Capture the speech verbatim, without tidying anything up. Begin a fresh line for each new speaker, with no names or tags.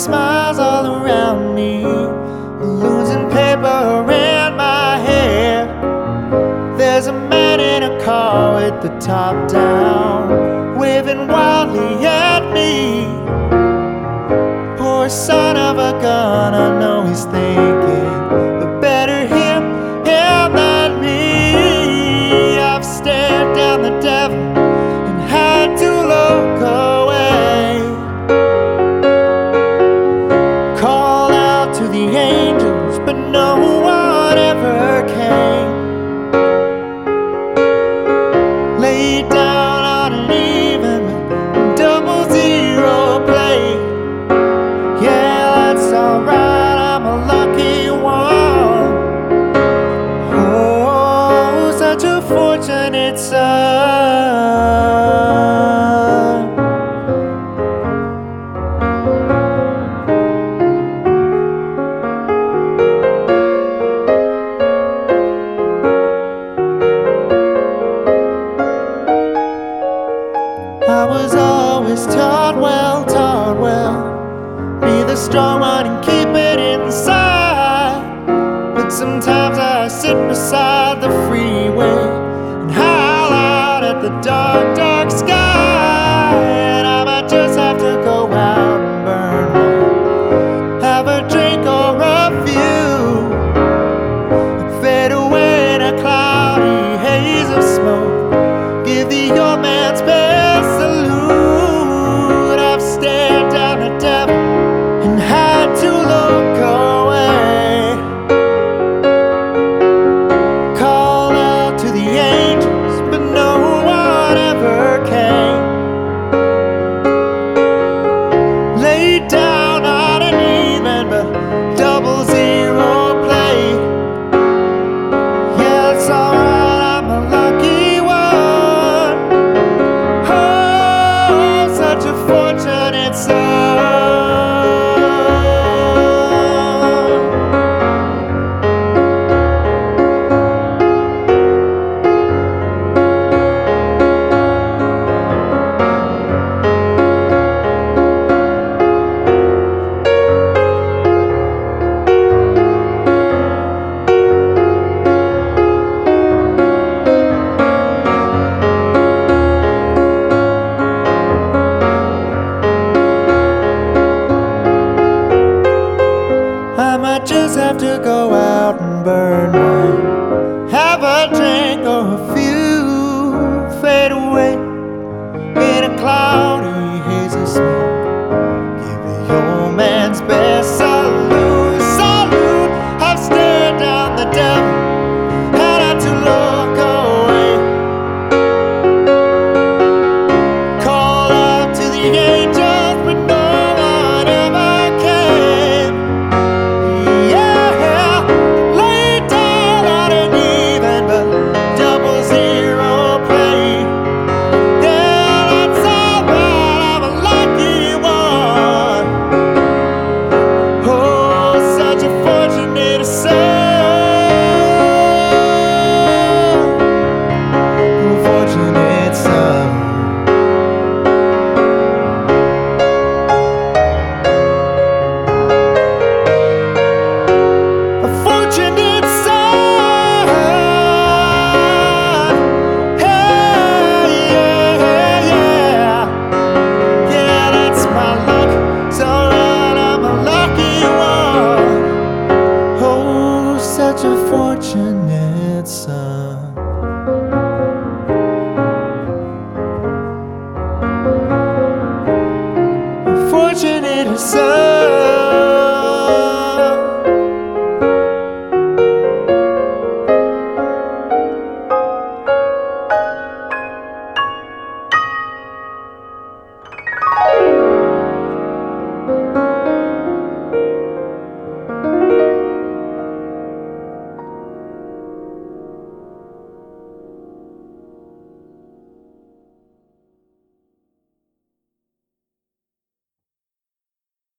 smiles all around me, balloons and paper in my hair. There's a man in a car with the top down, waving wildly at me. Poor son of a gun, I know he's thinking, but better him, him than me. I've stared down the devil and had to look away. Called out to the angels, but no one ever came. Laid down on an even double zero play. Yeah, that's alright, I'm a lucky one. Oh, such a fortunate son. I was always taught well, taught well, be the strong one and keep it inside. But sometimes I sit beside the freeway and howl out at the dark, dark sky. And I might just have to go out and burn one, have a drink or a few, and fade away in a cloudy haze of smoke. Give the old man's best salute. I've stared down the devil and had to look away. Called out to the angels, but no one ever came. Laid down on an even but double zero play. Yeah, it's alright, I'm a lucky one. Oh, such a fortunate son. I might just have to go out and burn one, have a drink or a few, fade away in a cloudy haze of smoke. Give the old man's best